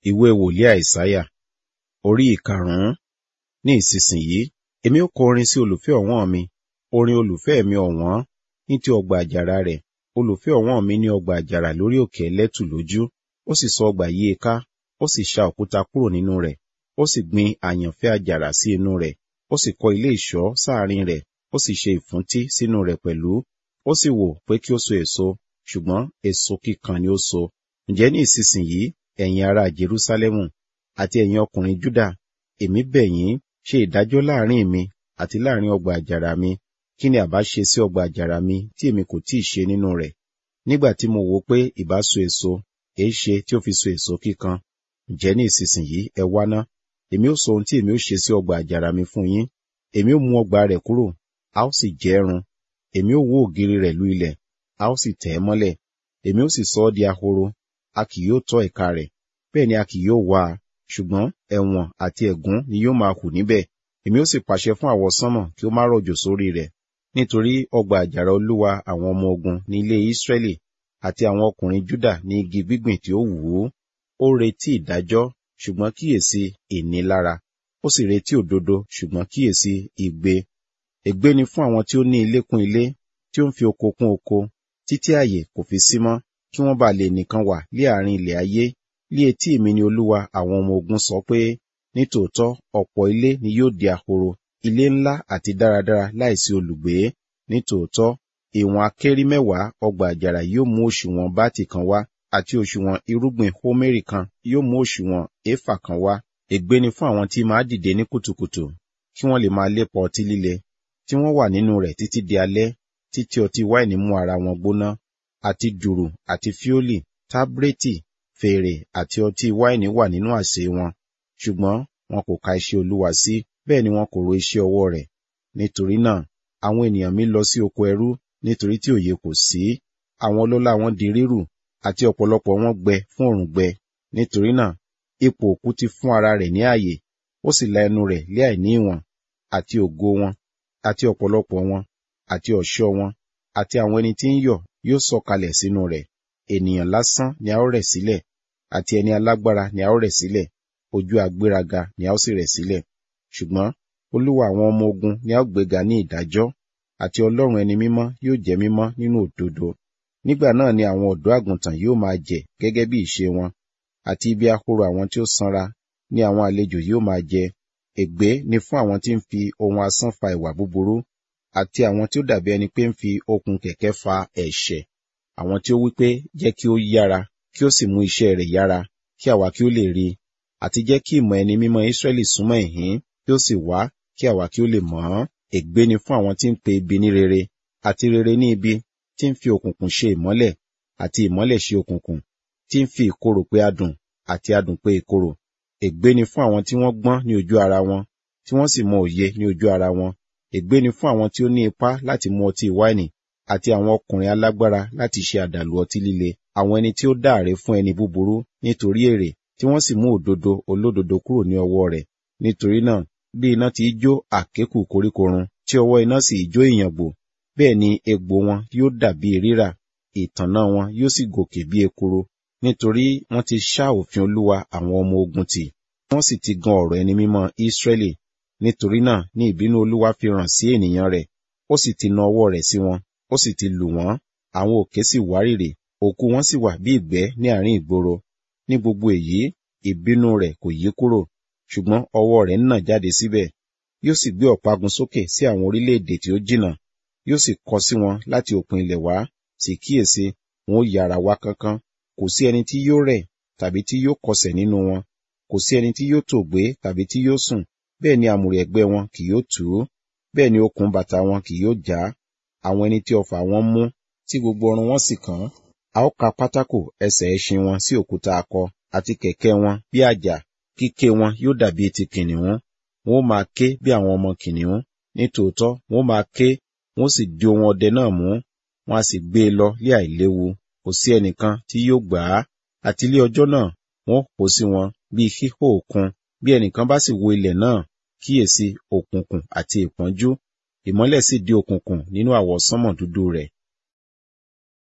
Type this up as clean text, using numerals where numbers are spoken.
Ìwé wòlíì Àìsáyà, orí ìkarùn-ún. Ní ìsinsìnyí, èmi ó kọ orin sí olùfẹ́ ọ̀wọ́n mi, orin olùfẹ́ mi ọ̀wọ́n, ní ti ọgbà àjàrà rẹ̀. Olùfẹ́ ọ̀wọ́n mi ní ọgbà àjàrà lórí òkè ẹlẹ́tù lójú. Ó sì sọ ọgbà yí i ká, ó sì ṣá òkúta kúrò nínú rẹ̀. Ó sì gbin àyànfẹ́ àjàrà sí inú rẹ̀. Ó sì kọ́ ilé ìṣọ́ sáàrin rẹ̀. Ó sì ṣe ìfúntí sínú rẹ̀ pẹ̀lú. Ó sì wò pé kí ó so èso, ṣùgbọ́n èso kíkan ni ó so. Ǹjẹ́ ní ìsinsìnyí, ẹ̀yin ará Jerúsálẹ́mù, àti ẹ̀yin ọkùnrin Júdà, èmi bẹ̀ yín, ṣe ìdájọ́ láàrin mi àti láàrin ọgbà àjàrà mi. Kí ni àbá ṣe sí ọgbà àjàrà mi tí èmi kò tíì ṣe nínú rẹ̀? Nígbà tí mo wò pé ìbá so èso, èéṣe tí ó fi so èso kíkan? Ǹjẹ́ ní ìsinsìnyí ẹ wá ná, èmi ó sọ ohun tí èmi ó ṣe sí ọgbà àjàrà mi fún yín. Èmi ó mú ọgbà rẹ̀ kúrò, a ó sì jẹ́ run. Èmi ó wó ògiri rẹ̀ lu ilẹ̀, a ó sì tẹ̀ ẹ́ mọ́lẹ̀. Èmi ó sì sọ ọ́ di ahoro, a kì yóò tọ́ ẹ̀ka rẹ̀, bẹ́ẹ̀ ni a kì yóò wá a, ṣùgbọ́n ẹ̀wọ̀n àti ẹ̀gún ni yóò máa hù níbẹ̀. Èmi ó sì pàṣẹ fún àwọsánmọ̀ kí ó má rọ̀jò sórí rẹ̀. Nítorí ọgbà àjàrà Olúwa àwọn ọmọ ogun ní ilé Ísírẹ́lì, àti àwọn ọkùnrin Júdà ní igi gbígbìn tí ó wù ú. Ó retí ìdájọ́, ṣùgbọ́n kíyèsí ìnilára. Ó sì retí òdodo, ṣùgbọ́n kíyèsí igbe. Ègbé ni fún àwọn tí ó ní ilé kún ilé, tí ó ń fi oko kún oko, títí ààyè kò fi sí mọ́, kí wọ́n bá lè nìkan wà lé àárín ilẹ̀ ayé. Lé etí mi ni Olúwa àwọn ọmọ ogun sọ pé, nítòótọ́ ọ̀pọ̀ ilé ni yóò di ahoro, ilé ńlá àti dáradára láìsí olùgbé. Nítòótọ́, ìwọ̀n akérí 10 ọgbà àjàrà yóò mú òṣùwọ̀n bátì kan wá, àti òṣùwọ̀n irúgbìn hómérì kan yóò mú òṣùwọ̀n éfà kan wá. Ègbé ni fún àwọn tí máa dìde ní kùtùkùtù, kí wọ́n lè máa lépa ọtí líle, tí wọ́n wà nínú rẹ̀ títí di alẹ́, títí ọtí wáìnì mú ara wọn gbóná, àti dùrù àti fíólì, tábrétì, fèrè àti ọtí wáìnì wà nínú àsè wọn. Ṣùgbọ́n wọn kò ka iṣẹ́ Olúwa sí, bẹ́ẹ̀ ni wọn kò ro iṣẹ́ ọwọ́ rẹ̀. Nítorí náà, àwọn ènìyàn mi lọ sí oko ẹrú, nítorí tí òye kò sí. Àwọn ọlọ́lá wọn di rírù, àti ọ̀pọ̀lọpọ̀ wọn gbẹ fún òrùngbẹ. Nítorí náà, ipò òkú ti fún ara rẹ̀ ní ààyè, ó sì la ẹnu rẹ̀ lé àìní ìwọ̀n. Àti ògo wọn, àti ọ̀pọ̀lọpọ̀ wọn, àti ọ̀ṣọ́ wọn, àti àwọn ẹni tí ń yọ̀ yóò sọ̀kalẹ̀ sínú rẹ̀. Ènìyàn lásán ni a ó rẹ̀ sílẹ̀, àti ẹni alágbára ni a ó rẹ̀ sílẹ̀, ojú agbéraga ni a ó sì rẹ̀ sílẹ̀. Ṣùgbọ́n Olúwa àwọn ọmọ ogun ni a ó gbéga ní ìdájọ́, àti Ọlọ́run ẹni mímọ́ yóò jẹ́ mímọ́ nínú òdodo. Nígbà náà ni àwọn ọ̀dọ́ àgùntàn yóò máa jẹ gẹ́gẹ́ bí ìṣe wọn, àti ibi ahoro àwọn tí ó sanra ni àwọn àlejò yóò máa jẹ. Ègbé ni fún àwọn tí ń fi ohun asán fa ìwà búburú, àti àwọn tí ó dàbí ẹni pé ń fi okùn kẹ̀kẹ́ fa ẹ̀ṣẹ̀. Àwọn tí ó wí pé, jẹ́ kí ó yára, kí ó sì mú iṣẹ́ rẹ̀ yára, kí àwa kí ó lè rí i, àti jẹ́ kí ìmọ̀ ẹni mímọ́ Ísírẹ́lì súnmọ́ ìhín, kí ó sì wá, kí àwa kí ó lè mọ̀ ọ́n. Ègbé ni fún àwọn tí ń pe ibi ní rere, àti rere ní ibi, tí ń fi òkùnkùn ṣe ìmọ́lẹ̀, àti ìmọ́lẹ̀ ṣe òkùnkùn, tí ń fi ìkorò pé adùn, àti adùn pé ìkorò. Ègbé ni fún àwọn tí wọ́n gbọ́n ní ojú ara wọn, tí wọ́n sì mọ òye ní ojú ara wọn. Ègbé ni fún àwọn tí ó ní ipá láti mu ọtí wáìnì, àti àwọn ọkùnrin alágbára láti ṣe àdàlù ọtí líle, àwọn ẹni tí ó dáre fún ẹni búburú nítorí èrè, tí wọ́n sì mú òdodo olódodo kúrò ní ọwọ́ rẹ̀. Nítorí náà, bí iná ti jó àkékù koríko run, tí ọwọ́ iná sì jó ìyàngbò, bẹ́ẹ̀ ni egbò wọn yóò dàbí rírà, ìtànná wọn yóò sì gòkè bí ekuru. Nítorí wọ́n ti ṣá òfin Olúwa àwọn ọmọ ogun tì, wọ́n sì ti gan ọ̀rọ̀ ẹni mímọ́ Ísírẹ́lì. Nítorí náà ní ìbínú Olúwa fi ràn sí ènìyàn rẹ̀, ó sì ti na ọwọ́ rẹ̀ sí wọn, ó sì ti lù wọ́n, àwọn òkè sì wárìrì, òkú wọn sì wà bí ìgbẹ́ ní àárín ìgboro. Ní gbogbo èyí, ìbínú rẹ̀ kò yí kúrò, ṣùgbọ́n ọwọ́ rẹ̀ ń nà jáde síbẹ̀. Yóò sì gbé ọ̀págun sókè sí àwọn orílẹ̀-èdè tí ó jìnnà, yóò sì kọ sí wọn láti òpin ilẹ̀ wá. Sì kíyèsí, wọn ó yára wá kánkán. Kò sí ẹni tí yóò rẹ̀ tàbí tí yóò kọsẹ̀ nínú wọn. Kò sí ẹni tí yóò tòògbé tàbí tí yóò sùn. Bẹ́ẹ̀ ni àmùrè ẹ̀gbẹ́ wọn kì yóò tú. Bẹ́ẹ̀ ni okùn bàtà wọn kì yóò já. Àwọn ẹni tí ọfà wọn mú, tí gbogbo ọrùn wọn sì kán. A ó ka pátákò ẹsẹ̀ ẹṣin wọn sí òkúta akọ, àti kẹ̀kẹ́ wọn bí àjà. Kíké wọn yóò dàbí ti kìnnìún. Wọn ó máa ké bí àwọn ọmọ kìnnìún. Nítòótọ́ wọn ó máa ké, wọn ó sì di ohun ọdẹ náà mú. Wọn a sì gbé e lọ lé àìléwu. Kò sí ẹnìkan tí yóò gbà á. Àti lé ọjọ́ náà, wọn ó hó sí wọn bí híhó òkun. Bí ẹnìkan bá sì wo ilẹ̀ náà, kíyèsí òkùnkùn àti ìpọ́njú. Ìmọ́lẹ̀ sì di òkùnkùn nínú àwọsánmọ̀ dúdú rẹ̀.